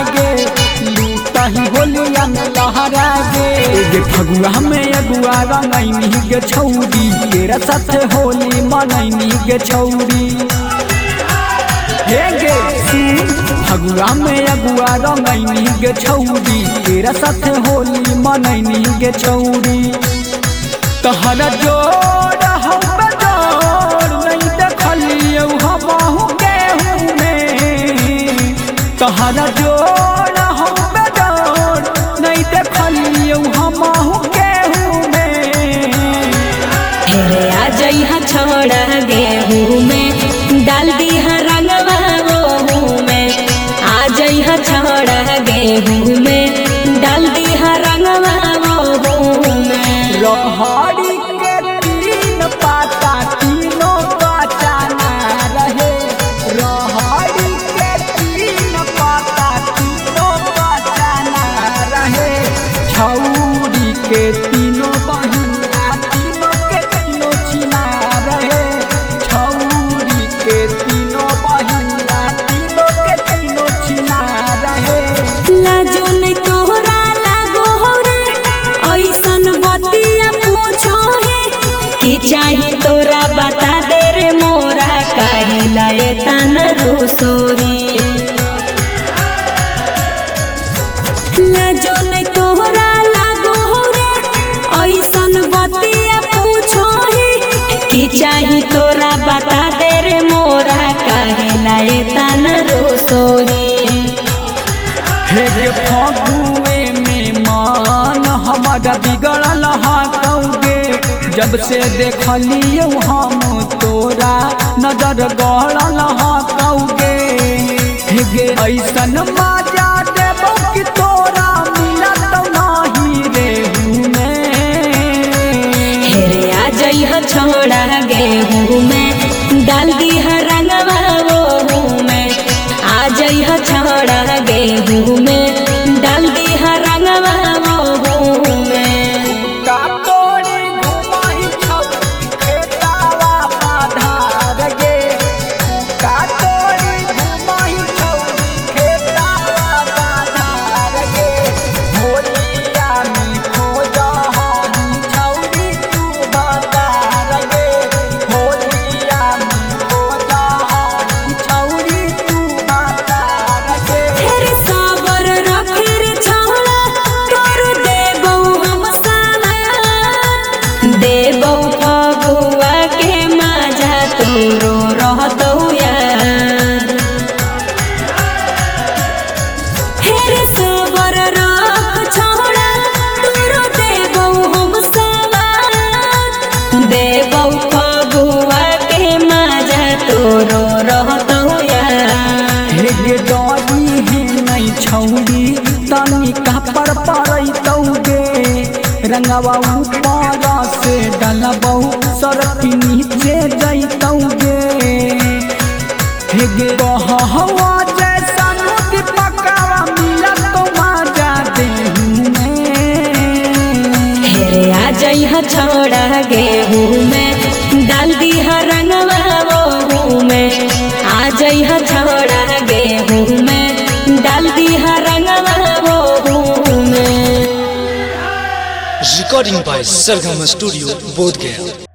गे लूटा ही होलिया में लहरा गे फगुआ में अगुआ रंगैनी गे छौरी तेरा साथ होली मनैनी गे छौरी हे गे फगुआ में अगुआ रंगैनी गे छौरी तेरा साथ होली मनैनी गे छौरी तहरा जोड़ हम जोड़ नहीं देखलियौ हमहु गेहूं में तहरा जोड़ हम जोड़ नहीं देखलियौ हमहु गेहूं में हेरे आ जइहा छोड़ा गेहूं में डाल दीहा रंगवा ओहू में आ जइहा छोड़ा गेहूं में डाल दीहा रंगवा ओहू में रहड़ी के तीन पाता तीनों बचाना रहे रहड़ी के तीन पाता तीनों बचाना रहे छौरी के तीनों बहिना तीनों के तीनों छिना रहे छौरी के तीनों बहिना तीनों के तीनों छिना रहे लाजो नहीं तोहरा लागो हो रे ऐसन बतिया पूछो है कि चाहे तोरा बता दे रे मोरा काहे लाए तन रोसोरी लाजो नहीं तोहरा लागो हो रे ऐसन बतिया पूछो है कि चाहे तोरा बता दे रे मोरा काहे लाए तन रोसोरी हे फगुए में मान हमारा बिगड़ल कौगे जब से देखलियौ हम तोरा नजर गड़ल कौगे हे ऐसन मजा देबौ कि तोरा मिलत नहीं रेहू में हेरे आ जइहा छोड़ा गेहूं में डाल दीहा रंगवा ओहू में आ जइहा छोड़ा गेहूं में डाल दीहा रंगवा ओहू में का तोरी घुमाई छौरी खेतावा बाधार गे का तोरी घुमाई छौरी खेतावा बाधार गे होलिया में खोजा हम छौरी तू बाधार गे होलिया में खोजा हम छौरी तू बाधार गे हेरे साबर रखे रे छौड़ा तोर देबौ हम साला देबौ फगुआ के मजा तोरो रहतौ यार हेरे साबर रख छौड़ा तोरो देबौ हम साला देबौ फगुआ के मजा तोरो रहतौ यार हे डरी है नहीं छौरी तनी पर पड़तौ गे रंगवा ऊपर से डलबौ सड़क नीचे जैतौ गे हे गे हवा जैसा नदी पकावा मिलत मजा देहू में हेरे आ जइहा छोड़ा गेहूं में डाल दीहा रंगवा ओहू में आ जइहा छोड़ा गेहूं में डाल दीहा रंगवा ओहू में Recording by Sargama Studio, Bodh Gaya.